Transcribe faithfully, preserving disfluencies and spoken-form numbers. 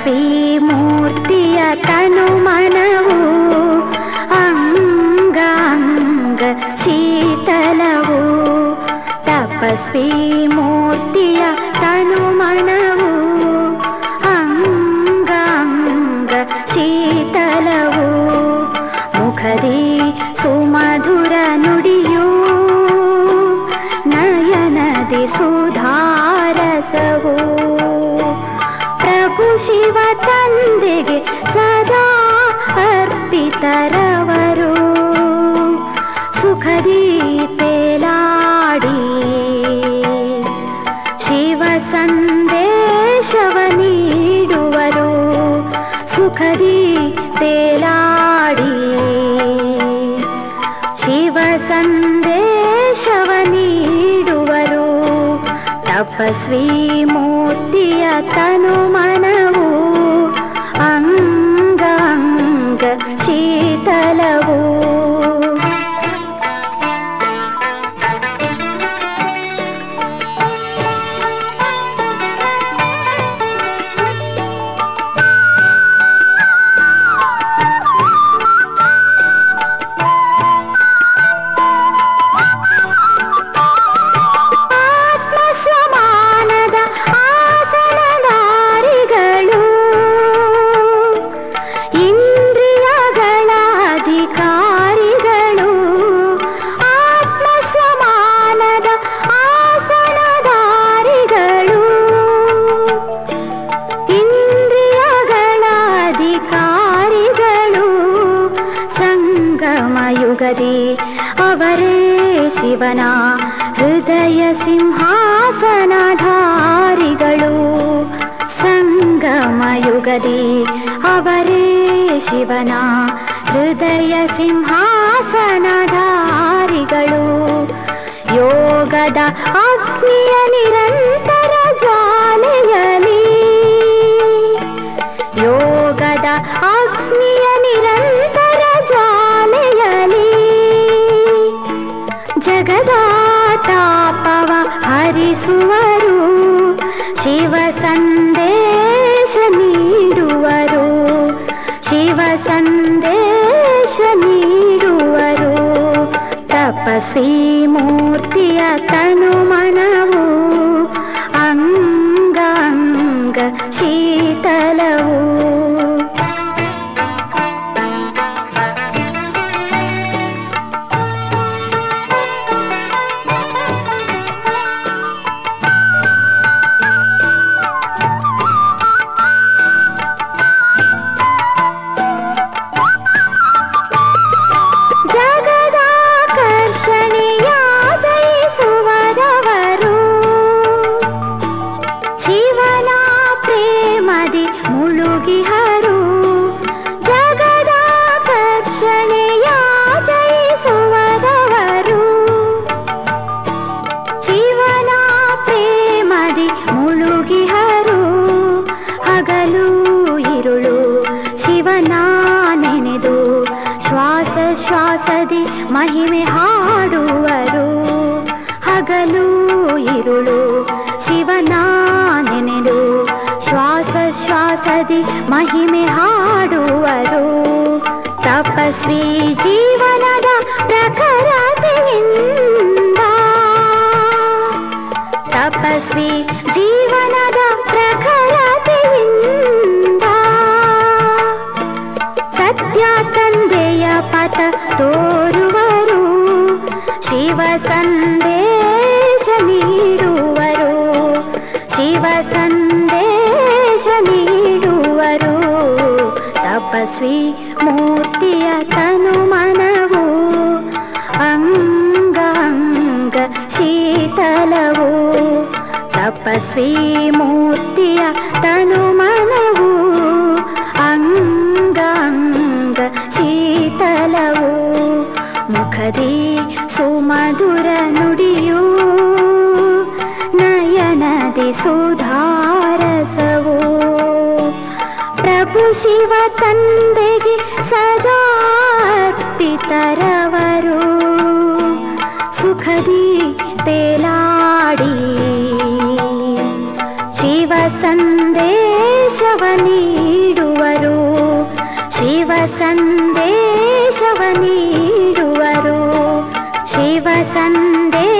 ತಪಸ್ವಿ ಮೂರ್ತಿಯ ತನು ಮನವು ಅಂಗಾಂಗ ಶೀತಲವು. ತಪಸ್ವಿ ಮೂರ್ತಿಯ ತನು ಮನವು ಅಂಗಾಂಗ ಶೀತಲವು. ಮುಖದಿ ಸುಮಧುರ ನುಡಿಯು ನಯನದಿ ಸುಧಾರಸವು. ಪ್ರಭು ಶಿವ ತಂದೆಗೆ ಸದಾ ಅರ್ಪಿತರವರು. ಸುಖದಿ ತೇಲಾಡಿ ಶಿವ ಸಂದೇಶವ ನೀಡುವರು. ಸುಖದಿ ತೇಲಾಡಿ ಶಿವ ಸಂದೇಶವ ನೀಡುವರು. ತಪಸ್ವಿ ಮೂರ್ತಿಯ ತನು ಮನವು ಅಂಗಾಂಗ ಶೀತಲವು. ಅವರೇ ಶಿವನ ಹೃದಯ ಸಿಂಹಾಸನಧಾರಿಗಳು. ಸಂಗಮ ಯುಗದಿ ಅವರೇ ಶಿವನ ಹೃದಯ ಸಿಂಹಾಸನಧಾರಿಗಳು. ಯೋಗದ ಅಗ್ನಿಯ ನಿರಂತರ ಜ್ವಾಲೆಯಲಿ ಯೋಗದ ಅಗ್ನಿಯ ನಿರಂತರ ಜ್ವಾಲೆಯಲಿ ಜಗದ ತಾಪವ ಹರಿಸುವರು. ಶಿವ ಸಂದೇಶ ನೀಡುವರು. ಶಿವ ಸಂದೇಶ ನೀಡುವರು. ತಪಸ್ವಿ ಮೂರ್ತಿಯ ತನು ಮನವು ಅಂಗಾಂಗ ಶೀತಲವು. ಶ್ವಾಸದಿ ಮಹಿಮೆ ಹಾಡುವರು. ಹಗಲು ಇರುಳು ಶಿವನ ನೆನೆದು ಶ್ವಾಸ ಶ್ವಾಸದಿ ಮಹಿಮೆ ಹಾಡುವರು. ತಪಸ್ವಿ ಜೀವನದ ಪ್ರಖರತೆಯಿಂದ ತಪಸ್ವಿ ಜೀವನದ ಪ್ರಖರತೆಯಿಂದ ಸತ್ಯ ತಂದೆಯ ಪಥ ತೋರುವರು. ಶಿವ ಸಂದೇಶ ನೀಡುವರು. ಶಿವ ಸಂದೇಶ ನೀಡುವರು. ತಪಸ್ವಿ ಮೂರ್ತಿಯ ತನು ಮನವು ಅಂಗಾಂಗ ಶೀತಲವು. ತಪಸ್ವಿ ಮೂರ್ತಿಯ ತನು ಮನವು ಅಂಗಾಂಗ ಶೀತಲವು. ಮುಖದಿ ಸುಮಧುರ ನುಡಿಯು ನಯನದಿ ಸುಧಾರಸವು. ಪ್ರಭು ಶಿವ ತಂದೆಗೆ ಸದಾ ಅರ್ಪಿತರವರು. ಸುಖದಿ ತೇಲಾಡಿ ಶಿವ ಸಂದೇಶವ ನೀಡುವರು. ಸಂದೇಶ